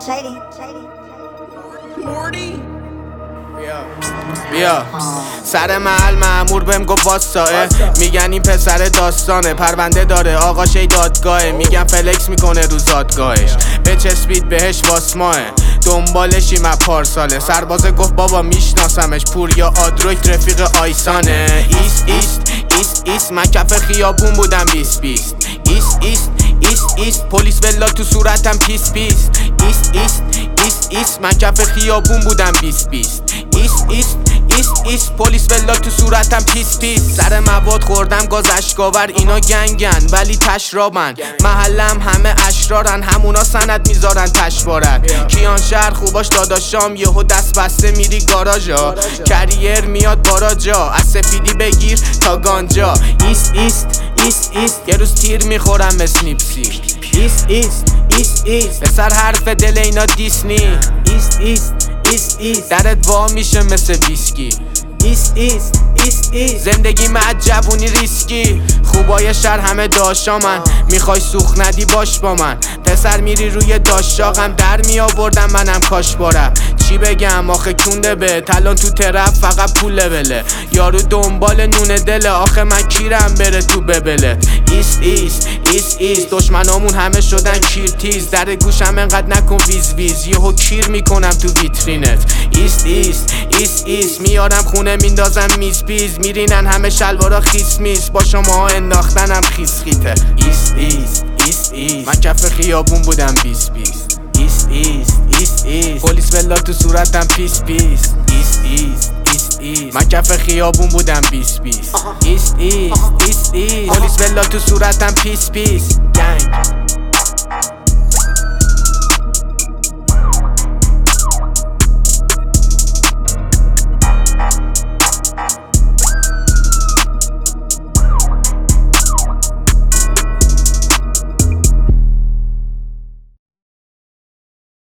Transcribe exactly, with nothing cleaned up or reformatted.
Shady. Morty. بیا بیا سر محل مأمور بهم گفت واسطه، میگن این پسر داستانه، پرونده داره آقا شی دادگاهه، میگن فلکس میکنه رو زادگاهش، بچسبید بهش واسماه، دنبالشیم از پارساله. سربازه گفت بابا میشناسمش، پوریا آدرویت رفیق آیسانه. ایست ایست ایست ایست من کف خیابون بودم بیست بیست. ایست ایست ایست ایست پلیس ولا تو صورتم پیس پیس. ایست ایست ایست ایست من کف خیابون بودم بیست بیست. ایست ایست ایست ایست پلیس ولا تو صورتم پیس پیس. سر مواد خوردم گاز اشکاور، اینا گنگن ولی تشرابن، محلم همه اشرارن، همونا سند میذارن تشوارت. کیان شهر خوباش داداشام، یهو دست بسته میری گاراژا، کریر میاد باراجا، از سفیدی بگیر تا گانجا. ایست ایست ایست ایست یه روز تیر میخورم مثل نیپسی. ایست ایست ایست ایست پسر حرف دل اینا دیسنی. ایست ایست ایست ایست درت وا میشه مثل ویسکی. ایست ایست ایست ایست زندگی مع جوونی ریسکی، خوبای شهر همه داشامن، میخوای سوخ ندی باش با من، پسر میری روی داشاقم، در می آوردم منم کاش بارم. چی بگم آخه کونده به تلان تو طرف فقط پول لبله، یارو دنبال نون دله، آخه من کیرم بره تو ببله. ایست ایست ایست ایست دشمنامون همه شدن کیرتیز، در گوشم انقدر نکن ویز ویز، یهو کیر میکنم تو ویترینت. ایست ایست ایست ایست میارم خونه میندازم میز پیز، میرینن همه شلوارا خیس میز، با شما انداختنم خیس خیته. ایست ایست ایست ایست من کف خیابون بودم بیست بیست. ایست ایست ایست ایست پلیس ولا تو صورتم پیس پیس. ایست ایست ایست ایست من کف خیابون بودم بیست بیست. ایست ایست ایست ایست پلیس ولا تو صورتم پیس پیس. گنگ